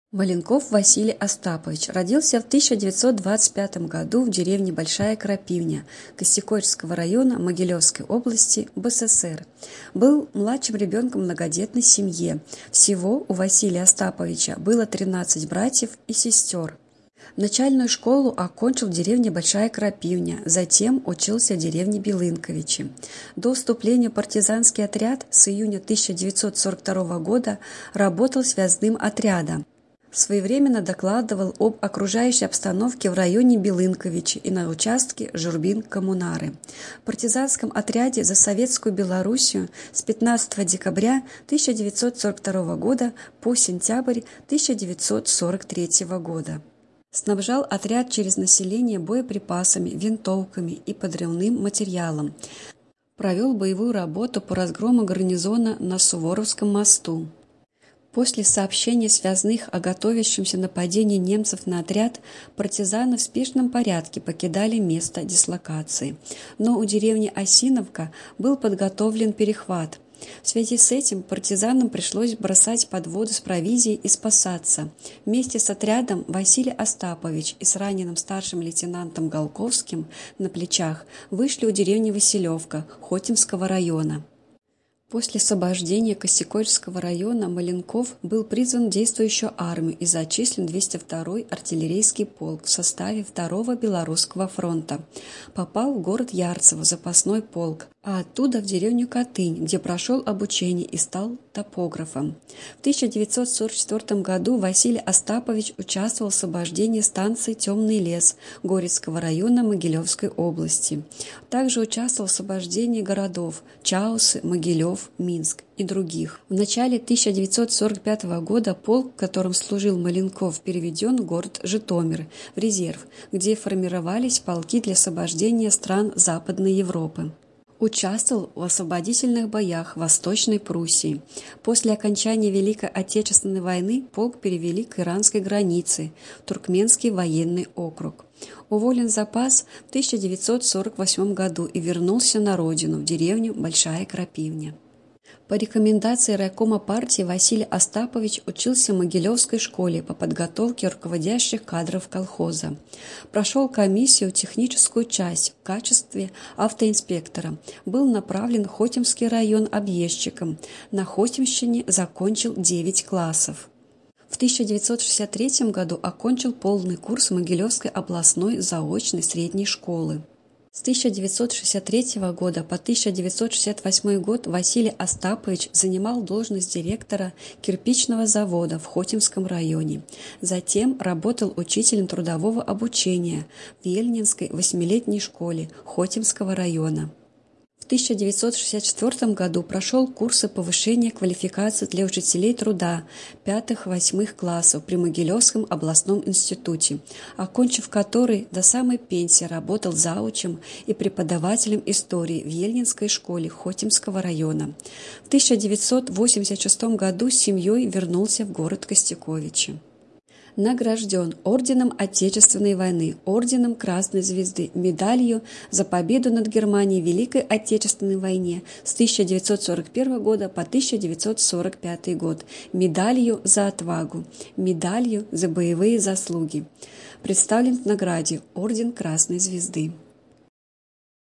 Маленков Василий Остапович родился в 1925 году в деревне Большая Крапивня Костякольского района Могилевской области, БССР. Был младшим ребенком в многодетной семье. Всего у Василия Остаповича было 13 братьев и сестер. Начальную школу окончил в деревне Большая Крапивня, затем учился в деревне Белынковичи. До вступления в партизанский отряд с июня 1942 года работал связным отрядом. Своевременно докладывал об окружающей обстановке в районе Белынковичи и на участке Журбин-Коммунары. В партизанском отряде за Советскую Белоруссию с 15 декабря 1942 года по сентябрь 1943 года. Снабжал отряд через население боеприпасами, винтовками и подрывным материалом. Провел боевую работу по разгрому гарнизона на Суворовском мосту. После сообщения связных о готовящемся нападении немцев на отряд, партизаны в спешном порядке покидали место дислокации. Но у деревни Осиновка был подготовлен перехват. В связи с этим партизанам пришлось бросать подводу с провизией и спасаться. Вместе с отрядом Василий Остапович и с раненым старшим лейтенантом Голковским на плечах вышли у деревни Василевка Хотимского района. После освобождения Костякольского района Маленков был призван в действующую армию и зачислен в 202-й артиллерийский полк в составе 2-го Белорусского фронта. Попал в город Ярцево, запасной полк, а оттуда в деревню Катынь, где прошел обучение и стал топографом. В 1944 году Василий Остапович участвовал в освобождении станции «Темный лес» Горецкого района Могилевской области. Также участвовал в освобождении городов Чаусы, Могилев, Минск и других. В начале 1945 года полк, в котором служил Маленков, переведен в город Житомир, в резерв, где формировались полки для освобождения стран Западной Европы. Участвовал в освободительных боях в Восточной Пруссии. После окончания Великой Отечественной войны полк перевели к иранской границе, в Туркменский военный округ. Уволен в запас в 1948 году и вернулся на родину, в деревню Большая Крапивня. По рекомендации райкома партии Василий Остапович учился в Могилевской школе по подготовке руководящих кадров колхоза. Прошел комиссию в техническую часть в качестве автоинспектора. Был направлен в Хотимский район объездчиком. На Хотимщине закончил 9 классов. В 1963 году окончил полный курс Могилевской областной заочной средней школы. С 1963 года по 1968 год Василий Остапович занимал должность директора кирпичного завода в Хотимском районе. Затем работал учителем трудового обучения в Ельнинской 8-летней школе Хотимского района. В 1964 году прошел курсы повышения квалификации для учителей труда 5-8 классов при Могилевском областном институте, окончив который до самой пенсии работал заучем и преподавателем истории в Ельнинской школе Хотимского района. В 1986 году с семьей вернулся в город Костяковичи. Награжден орденом Отечественной войны, орденом Красной Звезды, медалью за победу над Германией в Великой Отечественной войне с 1941 года по 1945 год, медалью за отвагу, медалью за боевые заслуги. Представлен в награде орден Красной Звезды.